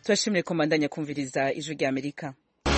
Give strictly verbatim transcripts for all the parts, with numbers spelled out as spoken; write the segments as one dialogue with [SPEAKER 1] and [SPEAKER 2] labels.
[SPEAKER 1] tubashimire ko mbandanya kumviriza ijwi rya Amerika.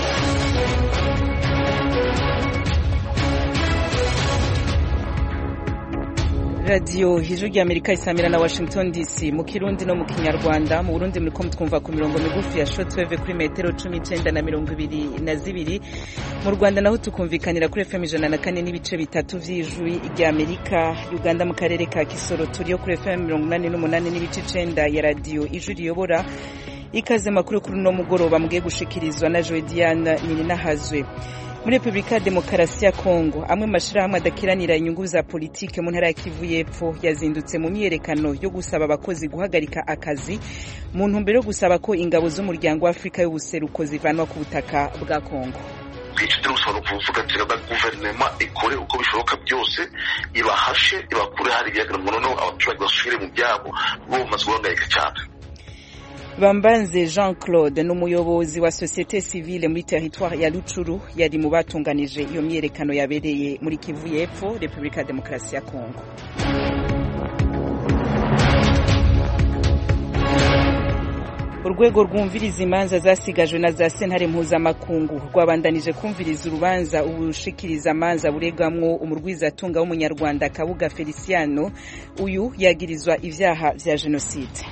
[SPEAKER 1] Radio Ijwi rya Amerika isamira na Washington D C mu Kirundi no mu Kinyarwanda. Mu Burundi muri ko mutwumva ku mirongo migufi ya shortwave kuri metero cumi n'icenda na mirongo ibiri na zibiri. Mu Rwanda naho tukumvikanira kuri F M ijana na kane n'ibice bitatu vy'Ijwi rya Amerika. Uganda mu karere ka Kisoro turiyo kuri F M mirongo umunani n'umunani n'ibice icenda ya Radio Ijwi riyobora. Ikaze makuru kuri no mugoroba mugiye gushikirizwa na Joy Diane Nininahazwe. Muri Republika Demokarasi ya Kongo amwe mashirahamwe adakiranira inyungu za politike mu ntara ya Kivu y'Epfo yazindutse mu myerekano yo gusaba abakozi guhagarika akazi mu ntumbero yo gusaba ko ingabo z'umuryango wa Afrika y'ubuseruko zivanwa ku butaka bwa Kongo.
[SPEAKER 2] Kwicitira usoro kuvuga ati na guverinoma ikore uko bishoboka byose ibahashe ibakure hari byagira ngo noneho abaturage basubire mu byabo bo maze guhangayika cyane.
[SPEAKER 1] Bambanze Jean-Claude n'umuyobozi wa société civile muri territoire ya Luchuru yari mu batunganije iyo myerekano yabereye muri Kivu y'Epfo, Republika Demokarasi ya Kongo. Urwego rwumviriza imanza zasigajwe na za sentare mpuzamakungu rwabandanije kumviriza urubanza ubushikiriza amanza buregamwo umurwizatunga w'umunyarwanda Kabuga Feliciano, uyu yagirizwa ivyaha vya genocide.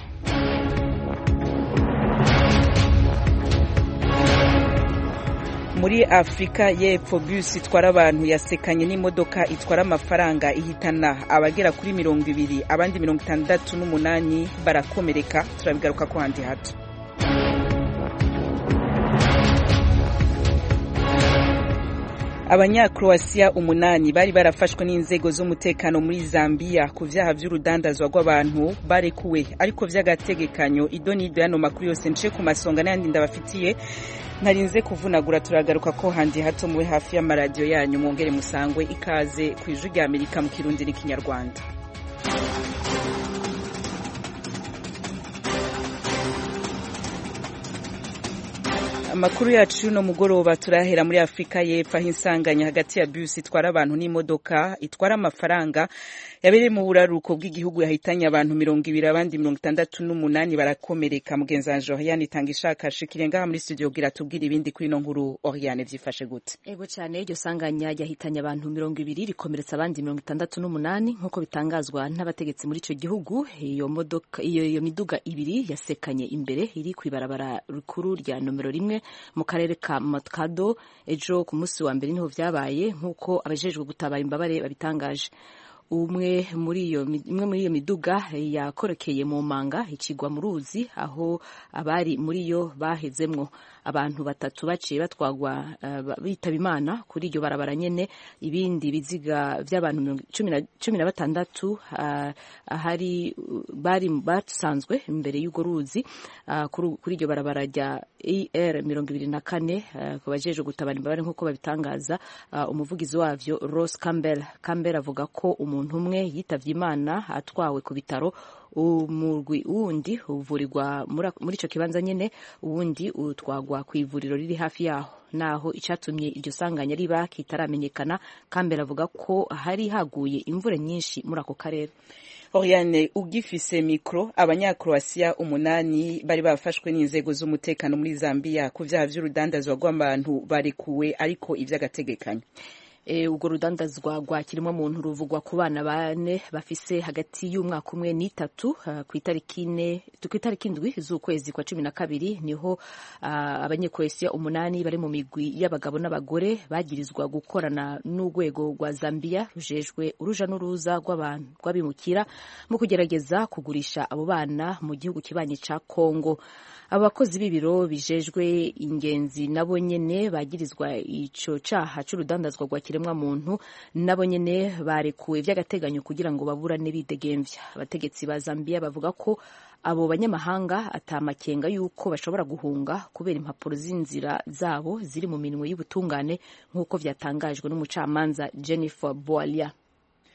[SPEAKER 1] Muri Afrika y'Epfo bus itwara abantu yasekanye n'imodoka itwara amafaranga ihitana abagera kuri mirongo ibiri abandi mirongo itandatu n'umunani barakomereka. Turabigaruka ko handi hato. Abanya-Croatia umunani bari barafashwe n'inzego z'umutekano muri Zambia ku vyaha vy'urudandazwa rw'abantu barekuwe ariko vy'agategekanyo. Idonido yano makuru yose nce ku masonga n'andi ndabafitiye narinze kuvunagura. Turagaruka ko handi hato muwe hafi y'amaradiyo yanyu mwongere musangwe. Ikaze ku Ijwi rya Amerika mu Kirundi n'Ikinyarwanda. Amakuru yacu no mugoroba turahera muri Afrika y'Epfo aho insanganya hagati ya bus itwara abantu n'imodoka itwara amafaranga yabereye mu buraruko bw'igihugu yahitanye abantu mirongo ibiri abandi mirongo itandatu n'umunani barakomereka. Mugenzi wanje Oriane Itangishaka shikire ngaha muri studio gira tubwira ibindi kuri no nkuru. Oriane, vyifashe gute?
[SPEAKER 3] Ego cyane, iryo sanganya yahitanye abantu mirongo ibiri rikomeretsa abandi mirongo itandatu n'umunani nkuko bitangazwa n'abategetsi muri ico gihugu. Iyo modoka iyo, iyo miduga ibiri yasekanye imbere iri kwibarabara rukuru rya nomero rimwe mu karere ka Matkado. Ejo ku munsi wa mbere niho vyabaye nkuko abajejwe gutabara imbabare babitangaje. Umwe muri iyo imwe muri iyo miduga yakorokeye mu manga ikigwa mu ruzi aho abari muri yo bahezemwo. Abantu batatu baciye batwagwa uh, bitaba Imana kuri iryo barabara nyene. Ibindi biziga vy'abantu cumi na batandatu uh, ahari bari basanzwe imbere y'ugo ruzi uh, kuri iryo barabara rya E R mirongo ibiri na kane uh, kubajeje gutabara imbabare nkuko babitangaza. Uh, umuvugizi wavyo Ross Campbell Campbell avuga ko umuntu umwe yitavye Imana atwawe ku bitaro. Umurwi wundi uvurirwa muri ico kibanza nyene, uwundi utwagwa ku ivuriro riri hafi yaho. Naho icatumye iryo sanganya riba kitaramenyekana. Campbell avuga ko hari haguye imvura nyinshi muri ako karere.
[SPEAKER 1] Oriane, ugifise mikro, abanya-Croatia umunani bari bafashwe n'inzego z'umutekano muri Zambia ku vyaha vy'urudandazwa rw'abantu barekuwe ariko ivy'agategekanyo.
[SPEAKER 3] E, ugo rudandazwa rwa kirimo muntu ruvugwa ku bana bane bafise hagati y'umwaka umwe n'itatu. Uh, ku itariki ine ku itariki indwi z'ukwezi kwa cumi na kabiri niho uh, abanye-Croatia umunani bari mu migwi y'abagabo n'abagore bagirizwa gukorana n'urwego rwa Zambia rujejwe uruja n'uruza rw'abantu rw'abimukira mu kugerageza kugurisha abo bana mu gihugu kibanye ca Kongo. Abakozi b'ibiro bijejwe ingenzi nabo nyene bagirizwa ico caha c'urudandazwa rwa kiremwa muntu nabo nyene barekuwe vy'agateganyo kugira ngo baburane bidegemvya. Abategetsi ba Zambia bavuga ko abo banyamahanga atamakenga yuko bashobora guhunga kubera impapuro z'inzira zabo ziri mu minwe y'ubutungane nkuko vyatangajwe n'umucamanza Jennifer Boalia.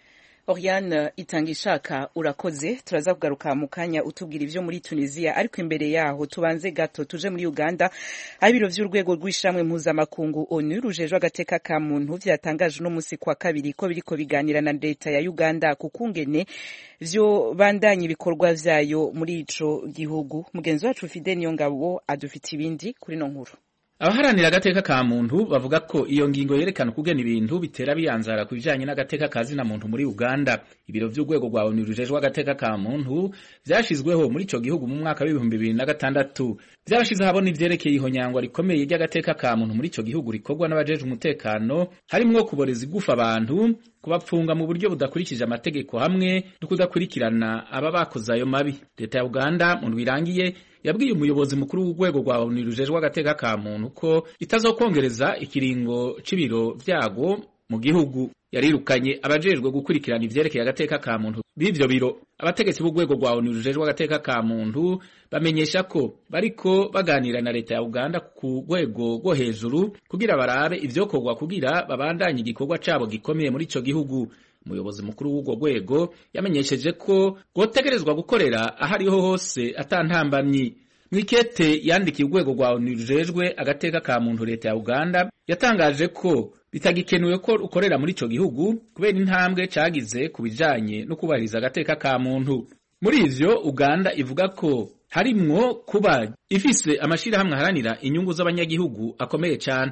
[SPEAKER 1] Oriane Itangishaka urakoze, turaza kugaruka mu kanya utubwira ivyo muri Tunisia, ariko imbere yaho tubanze gato tuje muri Uganda aho ibiro vy'urwego rw'ishamwe mpuzamakungu ONU rujejwe agateka ka muntu vyatangaje no musi kwa kabiri ko biriko biganira na leta ya Uganda kukungene vyo bandanye ibikorwa vyayo muri ico gihugu. Mugenzi wacu Fidel Niyongabo adufite ibindi kuri no nkuru.
[SPEAKER 4] Abaharanira agateka ka muntu bavuga ko iyo ngingo yerekana kugena ibintu bitera biyanzara kubijanye n'agateka kazi na muntu muri Uganda. Ibiro vy'urwego rwa ONU rujejwe agateka ka muntu vyashizweho muri ico gihugu mu mwaka w'ibihumbi bibiri na gatandatu. Vyarashize habona ivyerekeye ihonyangwa rikomeye ry'agateka ka muntu muri ico gihugu rikorwa n'abajeje umutekano, harimwo kuboreza igufa abantu, kubapfunga mu buryo budakurikije amategeko hamwe no kudakurikirana aba bakoze ayo mabi. Leta ya Uganda mu birangiye yabwiye umuyobozi mukuru w'urwego rwa ONU rujejwe agateka ka muntu ko itazokongereza ikiringo c'ibiro vyago mu gihugu. Yarirukanye abajejwe gukurikirana ivyerekeye agateka ka muntu b'ivyo biro. Abategetsi b'urwego rwa ONU rujejwe agateka ka muntu bamenyesha ko bariko baganira na leta ya Uganda ku rwego rwo hejuru kugira barabe ivyokorwa kugira babandanye igikorwa cabo gikomeye muri ico gihugu. Umuyobozi mukuru w'urwo rwego yamenyesheje ko gotegerezwa gukorera ahariho hose atantambamyi. Mwikete yandikiye urwego rwa ONU rujejwe agateka ka muntu leta ya Uganda yatangaje ko bitagikenewe ko ukorera muri ico gihugu kubera intambwe cagize kubijanye no kubahiriza agateka ka muntu. Muri ivyo Uganda ivuga ko harimwo kuba ifise amashirahamwe aharanira inyungu z'abanyagihugu akomeye cyane.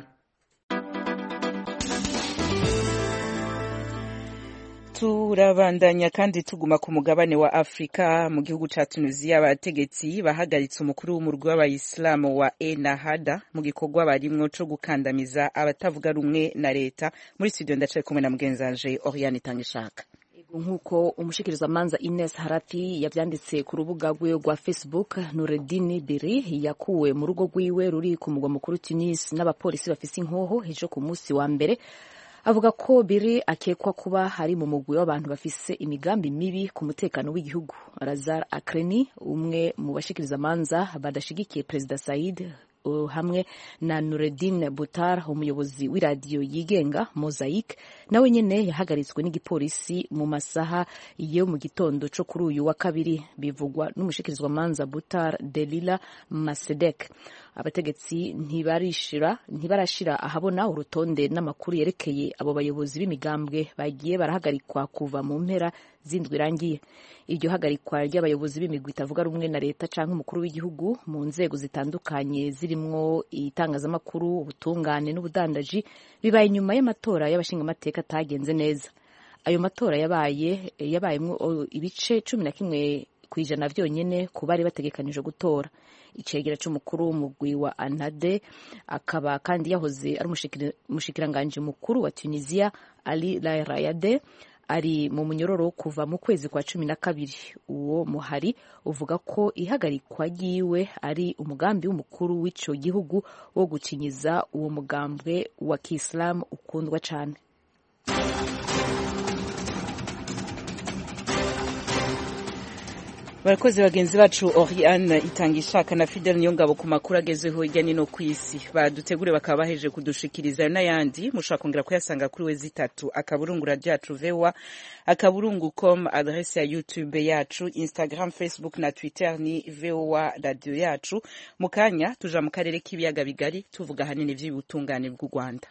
[SPEAKER 1] Turabandanya kandi tuguma ku mugabane wa Afrika. Mu gihugu ca Tunisia abategetsi bahagaritse umukuru w'umurwi w'abayisilamu wa Ennahda mu gikorwa barimwo co gukandamiza abatavuga rumwe na leta. Muri studio ndacaye kumwe na mugenzanje Oriane Itangishaka.
[SPEAKER 3] Nkuko umushikirizamanza Ines Harafi yavyanditse ku rubuga rwiwe rwa Facebook, Nureddin Biri yakuwe mu rugo rwiwe ruri ku mugwa mukuru Tunis n'abapolisi bafise inkoho hejo ku musi wa mbere. Avuga ko Biri akekwa kuba hari mu mugwi w'abantu bafise imigambi mibi ku mutekano w'igihugu. Razar Akreni, umwe mu bashikirizamanza badashigikiye Perezida Said, uh, hamwe na Nureddin Butar, umuyobozi w'iradiyo yigenga Mosaic, nawe nyene yahagaritswe n'igipolisi mu masaha yo mu gitondo co kuri uyu wa kabiri. Bivugwa n'umushikirizwamanza Butar Delila Masedek. Abategetsi ntibarishira ntibarashira ahabona urutonde n'amakuru yerekeye abo bayobozi b'imigambwe bagiye barahagarikwa kuva mu mpera zindwi rangiye. Iryo hagarikwa ry'abayobozi b'imigwi itavuga rumwe na leta canke umukuru w'igihugu mu nzego zitandukanye zirimwo itangazamakuru, ubutungane n'ubudandaji bibaye nyuma y'amatora y'abashinga amateka atagenze neza. Ayo matora yabaye yabayemwo ibice cumi na kimwe kwijana vyonyene ku bari bategekanije gutora. Icegera c'umukuru w'umugwi wa Ennahda akaba kandi yahoze ari umushikiranganje mukuru wa Tunisia Ali Lairayade ari mu munyororo kuva mu kwezi kwa cumi na kabiri. Uwo muhari uvuga ko ihagarikwa ryiwe ari umugambi w'umukuru w'ico gihugu wo gucinyiza uwo mugambwe wa Kiislamu ukundwa cane.
[SPEAKER 1] Barakoze bagenzi bacu Oriane Itangishaka na Fidel Niyongabo ku makuru agezeho hirya no kwisi. Badutegure bakaba baheje kudushikiriza n'ayandi mushaka kongera kuyasanga kuri we zitatu akaburungu radio yacu vewa akaburungu com, adresse ya YouTube yacu, Instagram, Facebook na Twitter ni vewa radio yacu. Mukanya tuja mu karere k'ibiyaga bigari tuvuga hanini vy'ubutungane bw'u Rwanda.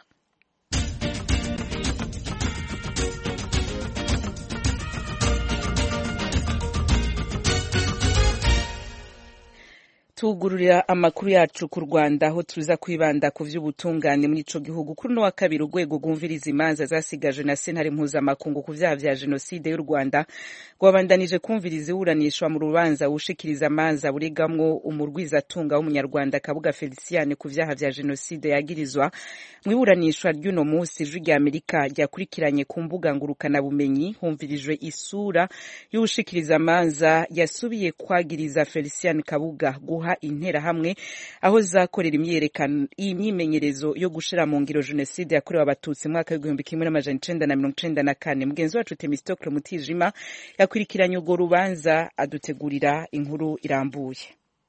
[SPEAKER 1] Tugururira amakuru yacu ku Rwanda aho tuza kwibanda ku vy'ubutungane muri ico gihugu. Kuri no wa kabiri urwego rwumviriza imanza zasigaje na sentare mpuzamakungu ku vyaha vya jenoside y'u Rwanda rwabandanije kumviriza iburanishwa mu rubanza ushikiriza amanza burigamwo umurwizatunga w'umunyarwanda Kabuga Feliciane ku vyaha vya jenoside yagirizwa. Mu iburanishwa ry'uno musi ijwi rya Amerika ryakurikiranye ku mbuga ngurukana bumenyi humvirijwe isura y'ushikiriza amanza yasubiye kwagiriza Feliciane Kabuga guha intera hamwe aho zakorera imyerekano imyimenyerezo yo gushira mu ngiro jenoside yakorewe abatutsi mu mwaka w'igihumbi kimwe n'amajana icenda na mirongo icenda na kane. Mugenzi wacu Temistocle Mutijima yakurikiranye urwo rubanza adutegurira inkuru irambuye.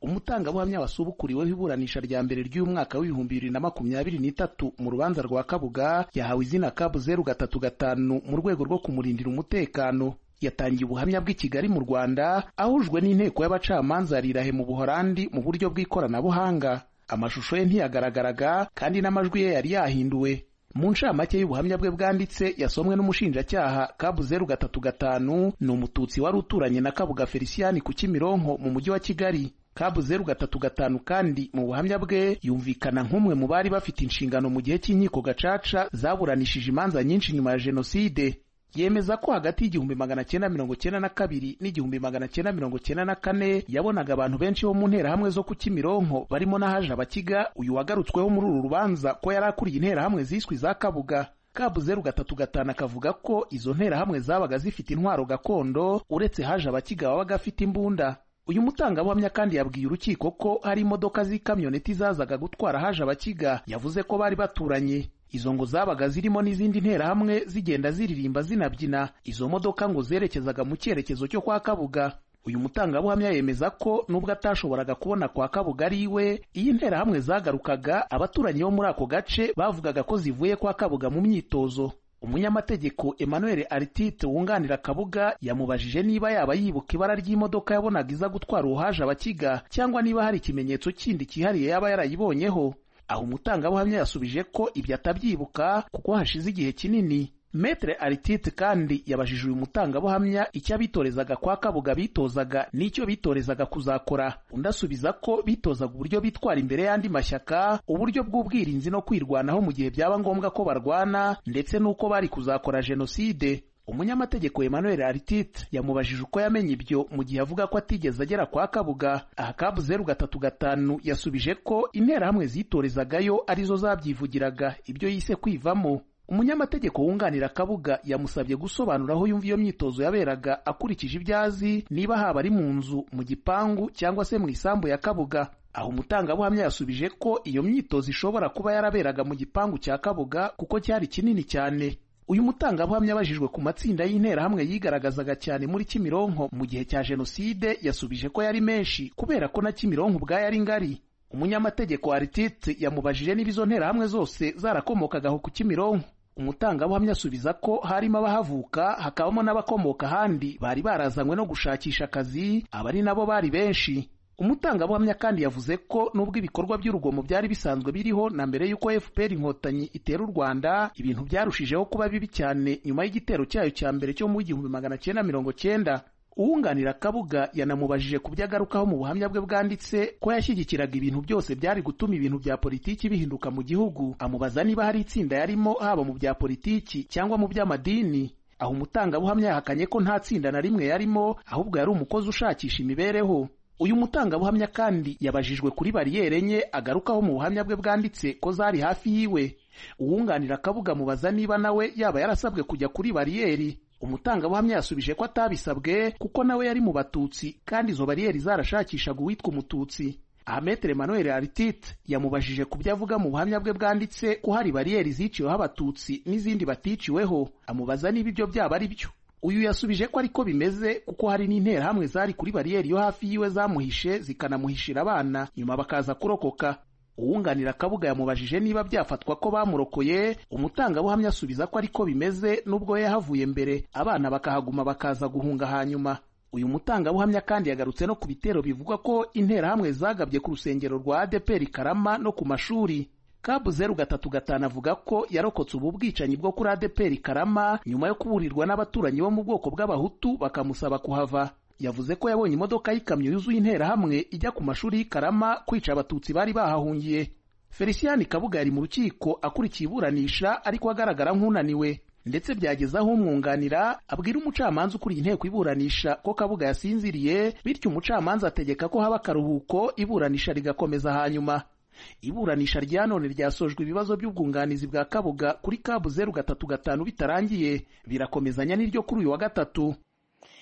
[SPEAKER 5] umutangabuhamya wasubukuriweho iburanisha rya mbere ry'uyu mwaka w'ibihumbi bibiri na makumyabiri n'itatu mu rubanza rwa Kabuga yahawe izina Kabu zeru gatatu gatanu mu rwego rwo kumurindira umutekano. Yatangiye ubuhamya bw'i Kigali mu Rwanda ahujwe n'inteko y'abacamanza Rirahe mu Buholandi mu buryo bw'ikoranabuhanga. Amashusho ye ntiyagaragaraga kandi n'amajwi ye yari yahinduwe. Mu ncamake y'ubuhamya bwe bwanditse yasomwe n'umushinjacyaha, Kabu zeru gatatu gatanu ni umututsi wari uturanye na Kabuga Felicien ku Kimironko mu mujyi wa Kigali. Kabu zeru gatatu gatanu kandi mu buhamya bwe yumvikana nk'umwe mu bari bafite inshingano mu gihe cy'inkiko gacaca zaburanishije imanza nyinshi nyuma ya Jenoside. Yemeza ko hagati y'igihumbi magana cyenda mirongo cyenda na kabiri n'igihumbi magana cyenda mirongo cyenda na kane yabonaga abantu benshi bo mu nterahamwe zo ku Kimironko barimo na Haje Abakiga, uyu wagarutsweho muri uru rubanza ko yari akuriye interahamwe ziswe za Kabuga. Kabu zeru gatatu gatanu akavuga ko izo nterahamwe zabaga zifite intwaro gakondo uretse Haje Abakiga wabaga afite imbunda. Uyu mutangabuhamya kandi yabwiye urukiko ko hari imodoka z'ikamyoneti zazaga gutwara Haje Abakiga. Yavuze ko bari baturanye. Izo ngo zabaga zirimo n'izindi nterahamwe zigenda ziririmba zinabyina. Izo modoka ngo zerekezaga mu cyerekezo cyo kwa Kabuga. Uyu mutangabuhamya yemeza ko nubwo atashoboraga kubona kwa Kabuga ari iwe, iyi nterahamwe zagarukaga abaturanyi bo muri ako gace bavugaga ko zivuye kwa Kabuga mu myitozo. Umunyamategeko Emmanuel Artite wunganira Kabuga yamubajije niba yaba yibuka ibara ry'imodoka yabonaga iza gutwara Haje Abakiga cyangwa niba hari ikimenyetso kindi cyihariye yaba yarayibonyeho. Aho umutangabuhamya yasubije ko ibyo atabyibuka kuko hashize igihe kinini. Maître Artite kandi yabajije uyu mutangabuhamya icyo abitorezaga kwa Kabuga bitozaga n'icyo bitorezaga kuzakora. Undi asubiza ko bitozaga uburyo bitwara imbere y'andi mashyaka, uburyo bw'ubwirinzi no kwirwanaho mu gihe byaba ngombwa ko barwana, ndetse n'uko bari kuzakora Jenoside. Umunyamategeko Emmanuel Artite yamubajije uko yamenye ibyo mu gihe avuga ko atigeze agera kwa Kabuga. Aha Kabu zeru gatatu gatanu yasubije ko interahamwe zitorezagayo arizo zabyivugiraga ibyo yise kwivamo. Umunyamategeko wunganira Kabuga yamusabye gusobanura aho yumva iyo myitozo yaberaga akurikije ibyazi, niba haba ari mu nzu, mu gipangu cyangwa se mu isambu ya Kabuga. Aho umutangabuhamya yasubije ko iyo myitozo ishobora kuba yaraberaga mu gipangu cya Kabuga kuko cyari kinini cyane. Uyu mutangabuhamya abajijwe ku matsinda y'interahamwe yigaragazaga cyane muri Kimironko mu gihe cya Jenoside yasubije ko yari menshi kubera ko na Kimironko ubwayo ari ngari. Umunyamategeko Artite yamubajije niba izo nterahamwe zose zarakomokagaho ku Kimironko. Umutangabuhamya asubiza ko harimo abahavuka hakabamo n'abakomoka ahandi bari barazanywe no gushakisha akazi, abari nabo bari benshi. Umutangabuhamya kandi yavuze ko nubwo ibikorwa by'urugomo byari bisanzwe biriho na mbere y'uko F P R Inkotanyi itera u Rwanda, ibintu byarushijeho kuba bibi cyane nyuma y'igitero cyayo cya mbere cyo mu igihumbi magana cyenda mirongo cyenda. Uwunganira Kabuga yanamubajije ku byagarukaho mu buhamya bwe bwanditse ko yashyigikiraga ibintu byose byari gutuma ibintu bya politiki bihinduka mu gihugu. Amubaza niba hari itsinda yarimo haba mu bya politiki cyangwa mu by'amadini. Aho umutangabuhamya yahakanye ko nta tsinda na rimwe yarimo, ahubwo yari umukozi ushakisha imibereho. Uyu mutangabuhamya kandi yabajijwe kuri bariyeri enye agarukaho mu buhamya bwe bwanditse ko zari hafi yiwe. Uwunganira Kabuga mubaza niba nawe yaba yarasabwe kujya kuri bariyeri. Umutangabuhamya yasubije ko atabisabwe kuko nawe yari mu Batutsi kandi izo bariyeri zarashakishaga uwitwa Umututsi. Aha Maître Emmanuel Artite yamubajije ku byo avuga mu buhamya bwe bwanditse ko hari bariyeri ziciweho Abatutsi n'izindi baticiweho, amubaza niba ibyo byaba ari byo. Uyu yasubije ko ariko bimeze kuko hari n'interahamwe zari kuri bariyeri yo hafi yiwe zamuhishe zikanamuhishira abana nyuma bakaza kurokoka. Uwunganira Kabuga yamubajije niba byafatwa ko bamurokoye. Umutangabuhamya asubiza ko ariko bimeze nubwo yahavuye mbere, abana bakahaguma bakaza guhunga hanyuma. Uyu mutangabuhamya kandi yagarutse no ku bitero bivugwa ko interahamwe zagabye ku rusengero rwa A D P R Karama no ku mashuri. Kabu zeru gatatu gatanu avuga ko yarokotse ubu bwicanyi bwo kuri A D P R Karama nyuma yo kuburirwa n'abaturanyi bo mu bwoko bw'Abahutu bakamusaba kuhava. Yavuze ko yabonye imodoka y'ikamyo yuzuye interahamwe ijya ku mashuri y'i Karama kwica Abatutsi bari bahahungiye. Felicien Kabuga yari mu rukiko akurikiye iburanisha ariko agaragara nk'unaniwe, ndetse byageza aho umwunganira abwira umucamanza ukuriye inteko iburanisha ko Kabuga yasinziriye, bityo umucamanza ategeka ko haba akaruhuko iburanisha rigakomeza hanyuma. Iburanisha rya none ryasojwe ibibazo by'ubwunganizi bwa Kabuga kuri Kabu zeru gatatu gatanu bitarangiye, birakomezanya n'iryo kuri uyu wa gatatu.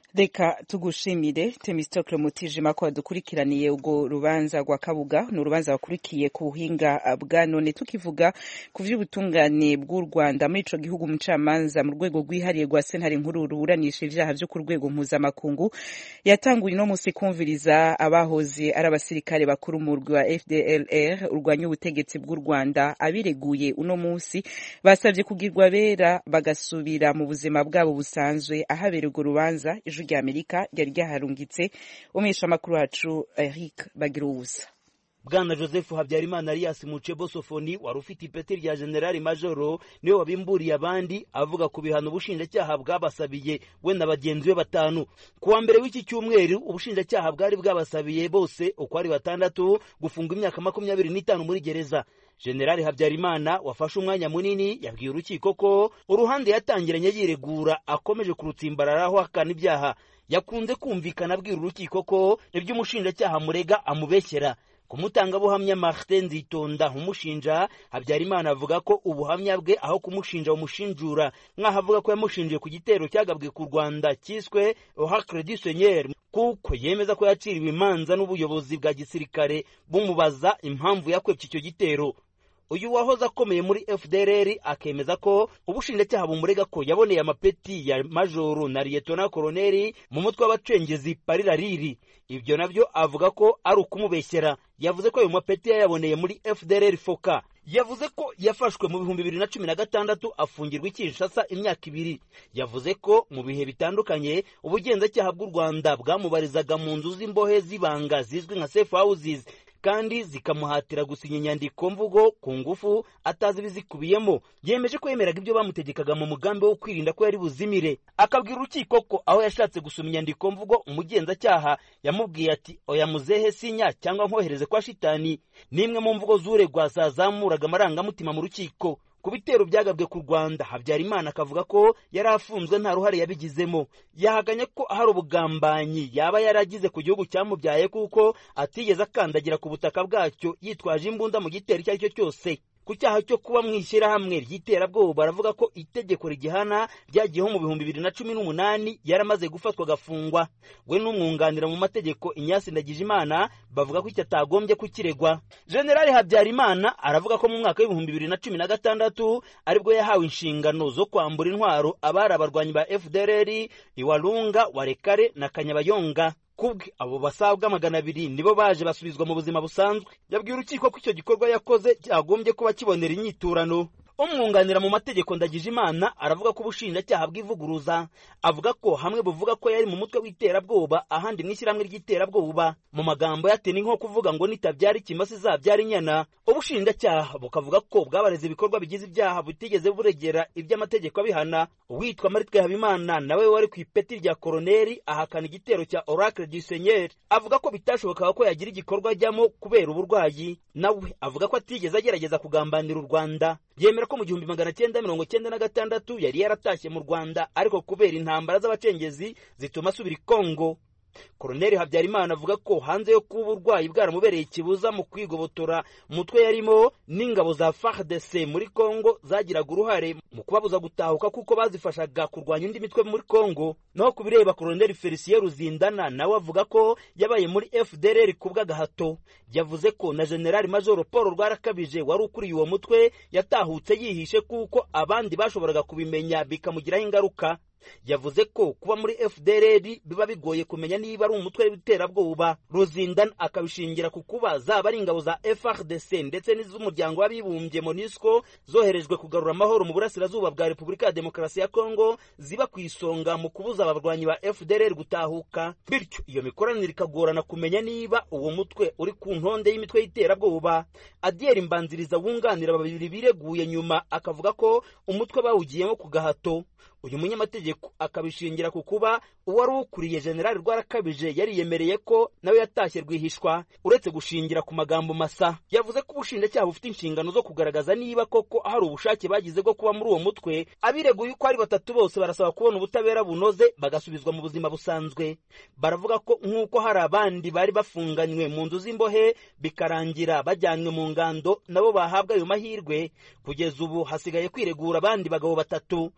[SPEAKER 1] Reka tugushimire Temistokle Mutijima ko dukurikiraniye ubwo rubanza rwa Kabuga no rubanza bakurikiye ku buhinga bwa none tukivuga ku vy'ubutungane bw'u Rwanda muri ico gihugu mucamanza mu rwego rwihariye rwa sentare nkuru ruburanisha ivyaha vyo ku rwego mpuzamakungu yatanguye no musi kumviriza abahoze ari abasirikare bakuru mu rwa F D L R urwanya ubutegetsi bw'u Rwanda abireguye uno musi basavye kugirwa bera bagasubira mu buzima bwabo busanzwe ahabera urwo rubanza rya Amerika ryari ryaharungitse umesha makuru wacu Eric Bagiruza.
[SPEAKER 6] Bwana Joseph Habyarimana Alias Muchebo Sofoni wari ufite ipeti rya General Majoro niwe wabimburiye abandi avuga ku bihano ubushinjacyaha bwabasabiye we na bagenzi be batanu. Kuwa mbere w'iki cyumweru ubushinjacyaha bwari bwabasabiye bose uko ari batandatu gufunga imyaka makumyabiri n'itanu muri gereza. General Habyarimana wafashe umwanya munini yabwiye urukiko ko uruhande yatangiranye yiregura akomeje kurutsimbararaho akana ibyaha. Yakunze kumvikana abwira urukiko ko ibyo umushinjacyaha murega amubeshyera. Kumutangabuhamya Martin Nzitonda umushinja Habyarimana avuga ko ubuhamya bwe aho kumushinja umushinjura nkaho avuga ko yamushinjiye ku gitero cyagabwe ku Rwanda cyiswe Ohacre du Seigneur kuko yemeza ko yaciriwe imanza n'ubuyobozi bwa gisirikare bumubaza impamvu yakwepye icyo gitero. Uyu wahoze akomeye muri F D L R akemeza ko ubushinjacyaha bumurega ko yaboneye amapeti ya majoro na lieutenant colonel mu mutwe w'abacengezi Parirariri. Ibyo nabyo avuga ko ari ukumubeshyera. Yavuze ko ayo mapeti yayaboneye muri F D L R Foka. Yavuze ko yafashwe mu bihumbi bibiri na cumi na gatandatu afungirwa Kinshasa imyaka ibiri. Yavuze ko mu bihe bitandukanye ubugenzacyaha bw'u Rwanda bwamubarizaga mu nzu z'imbohe zibanga zizwi nka safe houses kandi zikamuhatira gusinya inyandiko mvugo ku ngufu atazi bizikubiyemo. Yemeje ko yemeraga ibyo bamutegekaga mu mugambi wo kwirinda ko yari buzimire. Akabwira urukiko ko aho yashatse gusoma inyandiko mvugo umugenzacyaha yamubwiye ati oya muzehe sinya cyangwa nkohereze kwa shitani. Nimwe mu mvugo z'uregwa zazamuraga amarangamutima mu rukiko. Ku bitero byagabwe ku Rwanda Habyarimana akavuga ko yari afunzwe nta ruhare yabigizemo. Yahaganye ko hari ubugambanyi yaba yaragize ku gihugu cyamubyaye kuko atigeze akandagira ku butaka bwacyo yitwaje imbunda mu gitero icyo ari cyo cyose. Ku cyaha cyo kuba mwishyira hamwe ry'iterabwoba baravuga ko itegeko rigihana ryagiyeho mu bihumbi bibiri na cumi n'umunani yaramaze gufatwa gafungwa. We n'umwunganira mu mategeko Inyasi Ndagijimana bavuga ko icyo atagombye kukiregwa. General Habyarimana aravuga ko mu mwaka w'ibihumbi bibiri na cumi na gatandatu aribwo yahawe inshingano zo kwambura intwaro abari abarwanyi ba F D L R Iwalunga, Warekare na Kanyabayonga. Kubwe abo basabwa magana abiri nibo baje basubizwa mu buzima busanzwe. Yabwiye urukiko ko icyo gikorwa yakoze cyagombye kuba kibonera inyiturano. Umwunganira mu mategeko Ndagijimana aravuga ko ubushinjacyaha bw'ivuguruza avuga ko hamwe buvuga ko yari mu mutwe w'iterabwoba ahandi mwishyirahamwe ry'iterabwoba. Mu magambo yateni nko kuvuga ngo nitabyari kimasi zabyari inyana. Ubushinjacyaha bukavuga ko bwabareze ibikorwa bigize ibyaha butigeze buregera iby'amategeko abihana. Uwitwa Maritwe Habimana nawe wari ku ipeti rya koloneli ahakana igitero cya Oracle du Seigneur avuga ko bitashobokaga ko yagira igikorwa ajyamo kubera uburwayi. Nawe avuga ko atigeze agerageza kugambanira u Rwanda. Yemera ko mu gihumbi magana cyenda mirongo cyenda na gatandatu yari yaratashye mu Rwanda ariko kubera intambara z'abacengezi zituma asubira i Kongo. Koloneli Habyarimana avuga ko hanze yo kuba uburwayi bwaramubereye ikibuza mu kwigobotora umutwe yarimo n'ingabo za F A R D C muri Kongo zagiraga uruhare mu kubabuza gutahuka kuko bazifashaga kurwanya indi mitwe muri Kongo. Naho kubireba Koloneli Felicien Ruzindana nawe avuga ko yabaye muri F D L R kubw'agahato. Yavuze ko na General Major Paul Rwarakabije wari ukuriye uwo mutwe yatahutse yihishe kuko abandi bashoboraga kubimenya bikamugiraho ingaruka. Yavuze ko kuba muri F D L R biba bigoye kumenya niba ari umutwe w'iterabwoba. Ruzindana akabishingira ku kuba zaba ari ingabo za F A R D C ndetse n'iz'umuryango w'abibumbye MONUSCO zoherejwe kugarura amahoro mu burasirazuba bwa Repubulika ya Demokarasi ya Kongo ziba ku isonga mu kubuza abarwanyi ba F D L R gutahuka. Bityo iyo mikoranire ikagorana kumenya niba uwo mutwe uri ku ntonde y'imitwe y'iterabwoba. Adiel Mbanziriza wunganira babiri bireguye nyuma akavuga ko umutwe bawugiyemo ku gahato. Uyu munyamategeko akabishingira ku kuba uwari ukuriye General Rwarakabije yariyemereye ko nawe yatashye rwihishwa. Uretse gushingira ku magambo masa, yavuze ko ubushinjacyaha bufite inshingano zo kugaragaza niba koko hari ubushake bagize bwo kuba muri uwo mutwe. Abireguye uko ari batatu bose barasaba kubona ubutabera bunoze bagasubizwa mu buzima busanzwe. Baravuga ko nk'uko hari abandi bari bafunganywe mu nzu z'imbohe bikarangira bajyanwe mu ngando nabo bahabwa ayo mahirwe. Kugeza ubu hasigaye kwiregura abandi bagabo batatu. Ubushinjacyaha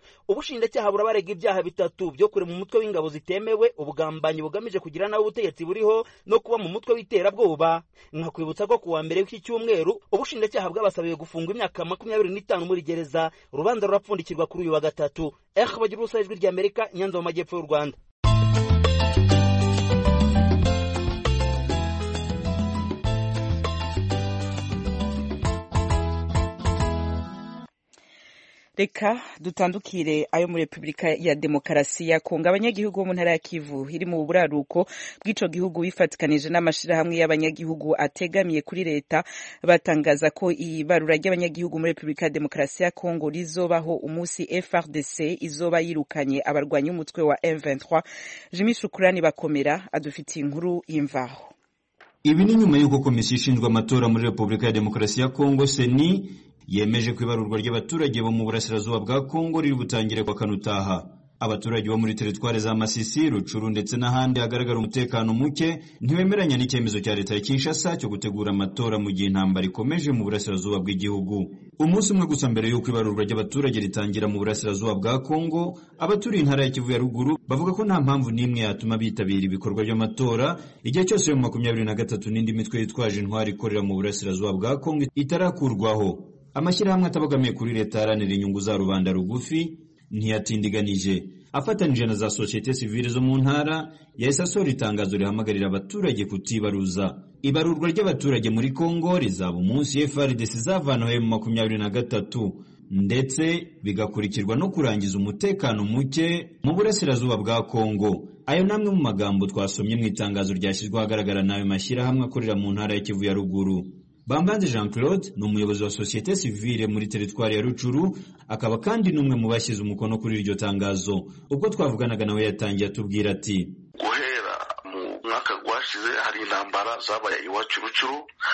[SPEAKER 6] ubushinjacyaha burabarega ibyaha bitatu byo kure mu mutwe w'ingabo zitemewe, ubugambanyi bugamije kugira nawe ubutegetsi buriho no kuba mu mutwe w'iterabwoba. Nkakwibutsa ko kuwa mbere w'iki cyumweru ubushinjacyaha bwabasabiye gufungwa imyaka makumyabiri n'itanu muri gereza. Urubanza rurapfundikirwa kuri uyu wa gatatu. Eh bagira ubusa ijwi rya Amerika, Nyanza mu majyepfo y'u Rwanda.
[SPEAKER 1] Reka dutandukire ayo muri Republika ya Demokarasi ya Kongo. Abanyagihugu bo mu ntara ya Kivu iri mu buraruko bw'ico gihugu bifatikanije n'amashirahamwe y'abanyagihugu ategamiye kuri leta batangaza ko ibarura ry'abanyagihugu muri Republika ya Demokarasi ya Kongo rizobaho umunsi F R D C izoba yirukanye abarwanyi umutwe wa M vingt-trois. Jimmy Shukrani bakomera adufitiye inkuru y'imvaho.
[SPEAKER 7] Ibi ni nyuma y'uko komisiyo ishinzwe amatora muri Republika ya Demokarasi ya Kongo Seni yemeje kwibarurwa ry'abaturage bo mu burasirazuba bwa Kongo riri butangire kwa kanutaha. Abaturage bo muri teritware za Masisi, Rucuru ndetse n'ahandi hagaragara umutekano muke ntibemeranya n'icyemezo cya leta ya Kinshasa cyo gutegura amatora mu gihe intambara ikomeje mu burasirazuba bw'igihugu. Umunsi umwe gusa mbere y'uko ibarurwa ry'abaturage ritangira mu burasirazuba bwa Kongo, abaturiye intara ya Kivu ya ruguru bavuga ko nta mpamvu n'imwe yatuma bitabira ibikorwa by'amatora igihe cyose mu makumyabiri na gatatu n'indi mitwe yitwaje intwari ikorera mu burasirazuba bwa Kongo itarakurwaho. Amashyirahamwe atabogamiye kuri leta aharanira inyungu za rubanda rugufi ntiyatindiganije. Afatanije na za societe civile zo mu ntara yahise asohora itangazo rihamagarira abaturage kutibaruza. Ibarurwa ry'abaturage muri Kongo rizaba umunsi F R D C izavanaho mu makumyabiri na gatatu ndetse bigakurikirwa no kurangiza umutekano muke mu burasirazuba bwa Kongo. Ayo namwe mu magambo twasomye mu itangazo ryashyizwe ahagaragara n'ayo mashyirahamwe akorera mu ntara ya Kivu ya ruguru. Bambanze Jean Claude ni umuyobozi wa societe civile muri teritwari ya Rucuru, akaba kandi n'umwe mu bashyize umukono kuri iryo tangazo. Ubwo twavuganaga nawe yatangiye atubwira ati
[SPEAKER 2] guhera mu mwaka gwashize hari intambara zabaye iwacu Rucuru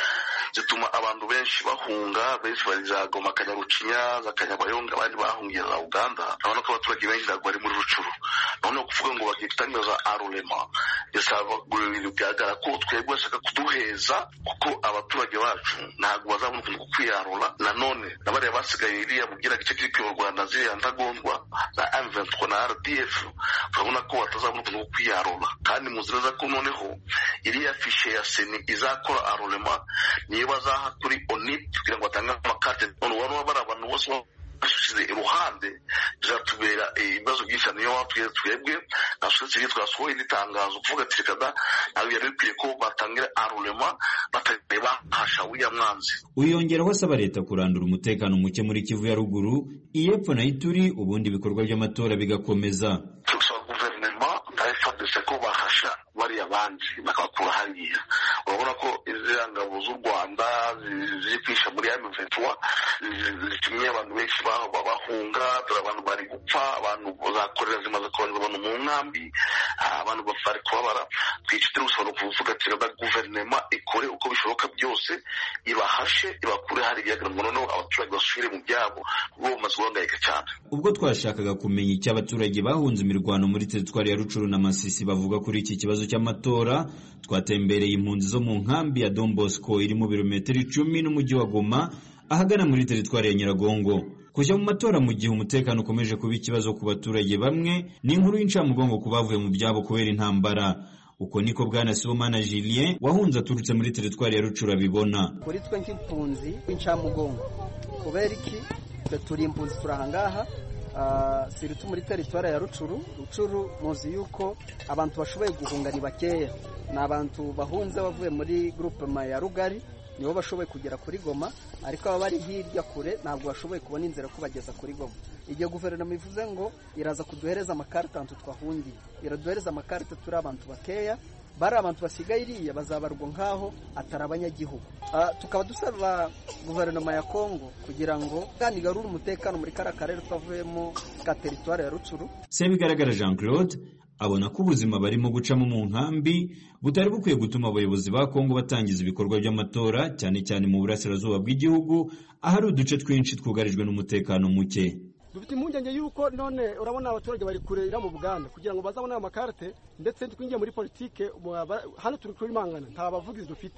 [SPEAKER 2] zituma abantu benshi bahunga, benshi bariza Goma, Kanyarucinya, za Kanyabayonga, abandi bahungiye za Uganda. Abana ko abaturage benshi ntabwo bari muri Rucuru. None kuvuga ngo bagiye gutangiza arulema yasaba ibintu byagara ko twebwe bashaka kuduheza kuko abaturage bacu ntabwo bazabona ukuntu kwiyarura. Nanone nabari basigaye iriya mugira gice kiri mu Rwanda ziriya ndagondwa na M vingt-trois na R D F, urabona ko batazabona ukuntu kwiyarura. Kandi muzireza ko noneho iriya fishe ya Seni izakora arulema niyo bazaha kuri onip kugira ngo batange amakarte. None wano bari abantu bose bashize iruhande bizatubera ibibazo byinshi. Niyo wapfuye twebwe nasutse twasohoye itangazo kuvuga ati kada nawe yari bikwiye ko batangira arulema batareba hasha wiya mwanzi.
[SPEAKER 7] Uyongeraho asaba leta kurandura umutekano muke muri Kivu ya ruguru, iyepfo na Ituri, ubundi ibikorwa by'amatora bigakomeza.
[SPEAKER 2] Tusaba guverinoma ndayifadisha ko bahasha bari abandi bakakura hariya. Urabona ko izangabo z'u Rwanda zikwisha muri M vingt-trois zitumye abantu benshi baho babahunga, abantu bari gupfa, abantu bazakorera zimaze kubanza abantu mu nkambi, abantu bafari kubabara. Twicitire gusaba kuvuga ati reba guverinoma ikore uko bishoboka byose ibahashe ibakure hariya ngo noneho abaturage basubire mu byabo bo bamaze guhangayika cyane.
[SPEAKER 7] Ubwo twashakaga kumenya icyo abaturage bahunze imirwano muri teritwari ya Rucuru na Masisi bavuga kuri iki kibazo cy'amatora, twatembereye impunzi zo mu nkambi ya Don Bosco iri mu birometero icumi n'umujyi wa Goma ahagana muri teritwari ya Nyiragongo. Kujya mu matora mu gihe umutekano ukomeje kuba ikibazo ku baturage bamwe ni inkuru y'incamugongo ku bavuye mu byabo kubera intambara. Uko niko Bwana Sibomana Julien wahunze aturutse muri teritwari ya Rucuru abibona.
[SPEAKER 8] Kuri twe nk'impunzi w'incamugongo kubera iki turi impunzi turahangaha Uh, siritu muri teritwari ya Rucuru. Rucuru muzi yuko abantu bashoboye guhunga ni bakeya, na abantu bahunze bavuye muri groupement ya Rugari nibo bashoboye kugera kuri Goma, ariko aba bari hirya kure ntabwo bashoboye kubona inzira kubageza kuri Goma. Igihe guverinoma ivuze ngo iraza kuduhereza amakarita antu twahungiye, iraduhereza amakarita turi abantu bakeya, bari abantu basigaye iriya bazabarwa nkaho atari abanyagihugu. Uh, tukaba dusaba guverinoma ya Kongo kugira ngo kandi garure umutekano muri kara karere twavuyemo ka teritwari ya Rucuru.
[SPEAKER 7] Sebigaragara Jean Claude abona ko ubuzima barimo gucamo mu nkambi butari bukwiye gutuma abayobozi ba Kongo batangiza ibikorwa by'amatora, cyane cyane mu burasirazuba bw'igihugu ahari uduce twinshi twugarijwe n'umutekano muke.
[SPEAKER 9] Dufite impungenge yuko none urabona abaturage bari kurera mu Buganda kugira ngo bazabone amakarte, ndetse twingiye muri politike hano turi kuri mangana nta bavugizi dufite.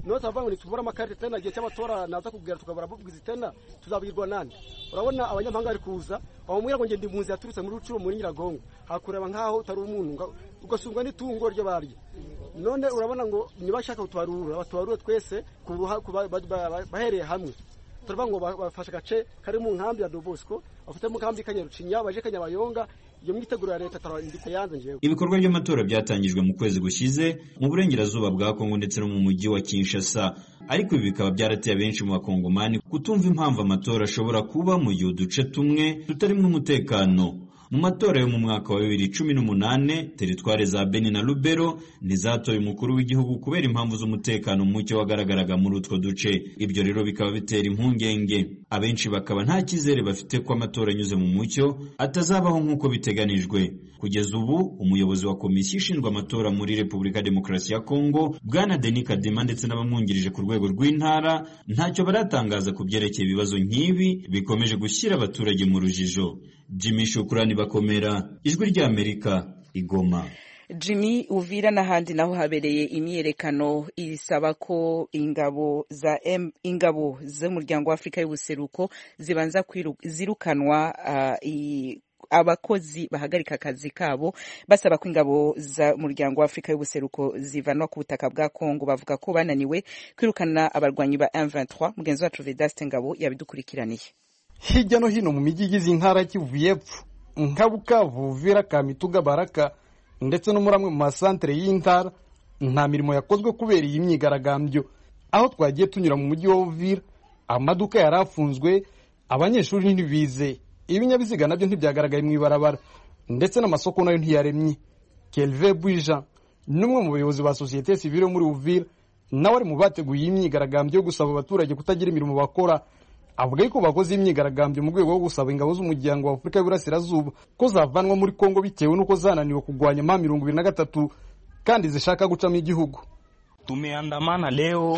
[SPEAKER 9] no tavanga ni tubura amakarita tena gihe cy'amatora naza kubwira tukabara bubwiza tena tuzabwirwa nande urabona abanyamahanga ari kuza bamubwira ngo ngende impunzi yaturutse muri Rucuro muri Nyiragongo hakureba nkaho utari umuntu ugasungwa n'itungo ryo barye none urabona ngo nibashaka kutubarura batubarure twese kuruha bahereye hamwe turavuga ngo bafasha gace kari mu nkambi ya Dobosco afite mu nkambi Kanyarucinya baje Kanyabayonga iyo mwiteguro ya leta tarandika yanze njewe.
[SPEAKER 7] Ibikorwa by'amatora byatangijwe mu kwezi gushize mu burengerazuba bwa Kongo ndetse no mu mujyi wa Kinshasa, ariko ibi bikaba byarateye benshi mu bakongomani kutumva impamvu amatora ashobora kuba mu gihe uduce tumwe tutarimo umutekano. Mu matora yo mu mwaka wa bibiri cumi n'umunane teritware za Beni na Lubero ntizatoye umukuru w'igihugu kubera impamvu z'umutekano muke wagaragaraga muri utwo duce. Ibyo rero bikaba bitera impungenge, abenshi bakaba nta kizere bafite ko amatora anyuze mu mucyo atazabaho nk'uko biteganijwe. Kugeza ubu umuyobozi wa komisiyo ishinzwe amatora muri Repubulika ya Demokarasi ya Kongo Bwana Denis Kadima ndetse n'abamwungirije ku rwego rw'intara ntacyo baratangaza ku byerekeye ibibazo nk'ibi bikomeje gushyira abaturage mu rujijo. Jimmy Shukrani Bakomera, Ijwi ry'Amerika, Igoma.
[SPEAKER 1] Jimmy, Uvira n'ahandi naho habereye imyerekano isaba ko ingabo za M, ingabo z'umuryango wa Afrika y'ubuseruko zibanza zirukanwa uh, i abakozi bahagarika akazi kabo, basaba ko ingabo za muryango wa Afrika y'ubuseruko zivanwa ku butaka bwa Kongo. Bavuga ko bananiwe kwirukana abarwanyi ba M vingt-trois. Mugenzi wacu Vedaste Ngabo yabidukurikiraniye.
[SPEAKER 10] Hirya no hino mu mijyi igize intara ya Kivu y'Epfo nka Bukavu, Uvira, Kamituga, Baraka ndetse no muri amwe mu masantere y'intara nta mirimo yakozwe kubera iyi myigaragambyo. Aho twagiye tunyura mu mujyi wa Uvira, amaduka yarafunzwe, abanyeshuri ntibize, ibinyabiziga nabyo ntibyagaragaye mu ibarabara ndetse n'amasoko nayo ntiyaremye. Kelve Bwija n'umwe mu bayobozi ba societe civile muri Uvira nawe ari mu bateguye imyigaragambyo yo gusaba abaturage kutagira imirimo bakora. Avuga ko bakoze imyigaragambyo mu rwego rwo gusaba ingabo z'umuryango wa Afrika y'Uburasirazuba ko zavanwa muri Kongo bitewe nuko zananiwe kugwanya ma mirongo ibiri na gatatu kandi zishaka gucamo igihugu.
[SPEAKER 11] Tumeandamana leo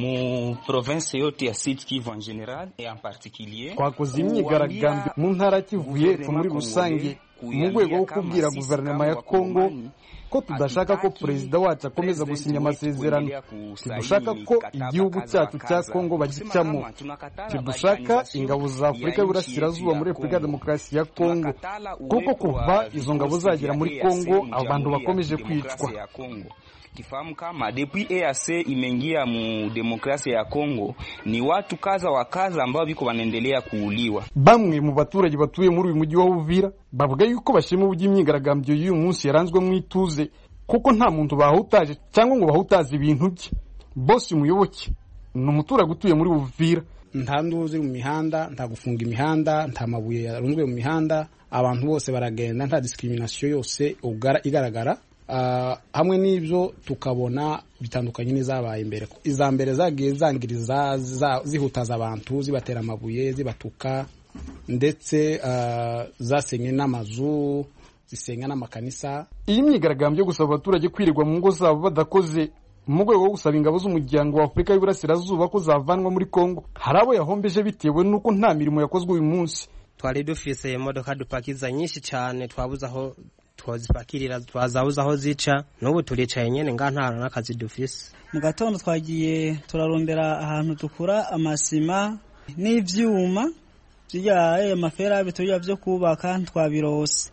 [SPEAKER 11] mu province yote ya Sud Kivu en general et en particulier.
[SPEAKER 10] Twakoze imyigaragambyo mu ntara Kivu y'Epfo muri rusange mu rwego rwo kubwira guverinoma ya Kongo ko tudashaka ko perezida wacu akomeza gusinya amasezerano. Dushaka ko igihugu cyacu cya Kongo bagicamo. Dushaka ingabo za Afrika y'Uburasirazuba muri Repubulika ya Demokarasi ya Kongo, kuko kuva izo ngabo zagera muri Kongo abantu bakomeje kwicwa.
[SPEAKER 11] Kifahamu kama depuis E A C imeingia mu demokrasia ya Kongo ni watu kaza wa kaza ambao biko wanaendelea kuuliwa.
[SPEAKER 10] Bamwe mu baturage batuye muri uyu mujyi wa Uvira bavuga yuko bashima uburyo imyigaragambyo y'uyu munsi yaranzwe mu ituze, kuko nta muntu bahutaje cyangwa ngo bahutaze ibintu bye. Bosi Muyoboke ni umuturage utuye muri Uvira.
[SPEAKER 5] Nta nduzi mu mihanda, nta gufunga imihanda, nta mabuye yarunzwe mu mihanda, abantu bose baragenda, nta discrimination yose igaragara. Uh, hamwe n'ibyo tukabona bitandukanye n'izabaye imbere. Iza mbere zagiye zangiriza zihutaza abantu, zibatera amabuye, zibatuka, ndetse uh, zasenye n'amazu, zisenga n'amakanisa.
[SPEAKER 10] Iyi myigaragambyo yo gusaba abaturage kwirirwa mu ngo zabo badakoze mu rwego rwo gusaba ingabo z'umuryango wa Afrika y'Uburasirazuba ko zavanwa muri Kongo, hari abo yahombeje bitewe n'uko nta mirimo yakozwe uyu munsi.
[SPEAKER 12] Twari dufise imodoka dupakiza nyinshi cyane, twabuze aho twazipakirira, twazabuza aho zica, n'ubu turicaye nyene nga nta n'akazi dufise.
[SPEAKER 13] Mu gatondo twagiye turarondera ahantu dukura amasima n'ivyuma byaye amafera bitoya byo kubaka, twabirose.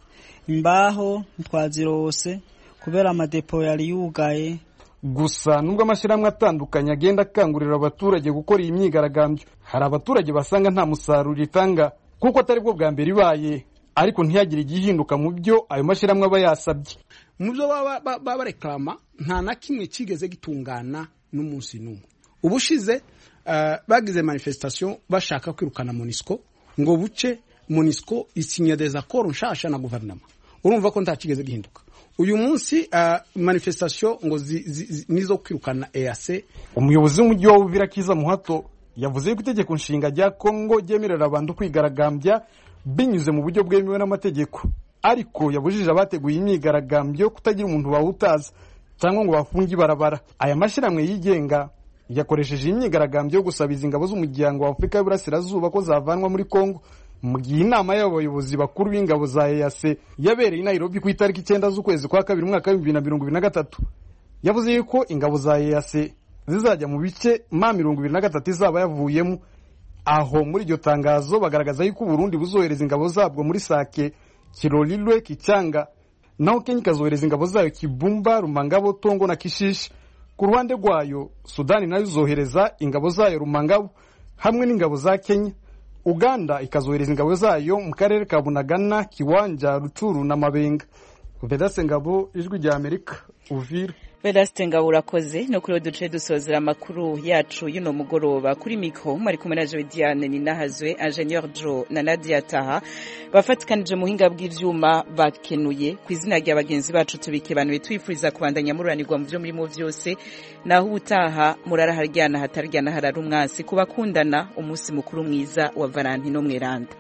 [SPEAKER 13] Imbaho twazirose kubera amadepo yari yugaye.
[SPEAKER 10] Gusa nubwo amashyirahamwe atandukanye agenda akangurira abaturage gukora iyi myigaragambyo, hari abaturage basanga nta musaruro itanga kuko atari bwo bwa mbere ibaye, ariko ntiyagire igihinduka mu byo ayo mashyirahamwe aba yasabye.
[SPEAKER 5] Mu byo baba bareklama nta na kimwe kigeze gitungana n'umunsi n'umwe. Ubushize uh, bagize manifestation bashaka kwirukana MONUSCO ngo buce MONUSCO isinya des accords nshasha na guverinoma. Urumva ko nta kigeze gihinduka. Uyu munsi uh, manifestation ngo zi, zi, zi, nizo kwirukana E A C.
[SPEAKER 10] Umuyobozi w'umujyi wa Uvira Kiza Muhato yavuze ko itegeko nshinga rya Kongo ryemerera abantu kwigaragambya binyuze mu buryo bwemewe n'amategeko, ariko yabujije abateguye imyigaragambyo kutagira umuntu bawutaza cyangwa ngo bafunge ibarabara. Aya mashyirahamwe yigenga yakoresheje imyigaragambyo yo gusaba ingabo z'umuryango wa Afrika y'Uburasirazuba ko zavanwa muri Kongo mu gihe inama y'abayobozi bakuru b'ingabo za E A C yabereye i Nairobi ku itariki icyenda z'ukwezi kwa kabiri mwaka wa bibiri na mirongo ibiri na gatatu. Yavuze yuko ingabo za E A C zizajya mu bice ma mirongo ibiri na gatatu izaba yavuyemo. Aho muri iryo tangazo bagaragaza yuko Burundi buzohereza ingabo zabwo muri Sake, Kilolilwe, Kichanga, naho Kenya ikazohereza ingabo zayo Kibumba, Rumangabo, Tongo na Kishishi. Ku ruhande rwayo Sudani nayo izohereza ingabo zayo Rumangabo hamwe n'ingabo za Kenya. Uganda ikazohereza ingabo zayo mu karere ka Bunagana, Kiwanja, Rutshuru na Mabenga. Vedaste Ngabo, Ijwi rya Amerika, Uvira.
[SPEAKER 1] Vedaste Ngabo urakoze. No kuri duce dusozera amakuru yacu y'uno mugoroba. Kuri mikro mwari kumwe na Joe Diane Ninahazwe, Ingenieur Joe na Nadia Taha bafatikanije muhinga bw'ivyuma bakenuye. Ku izina rya bagenzi bacu tubikebanuye twifuriza kubandanya mururanirwa mu byo muri mu vyose, naho ubutaha murara haryana hataryana harara umwasi kubakundana. Umunsi mukuru mwiza wa Valentino mweranda.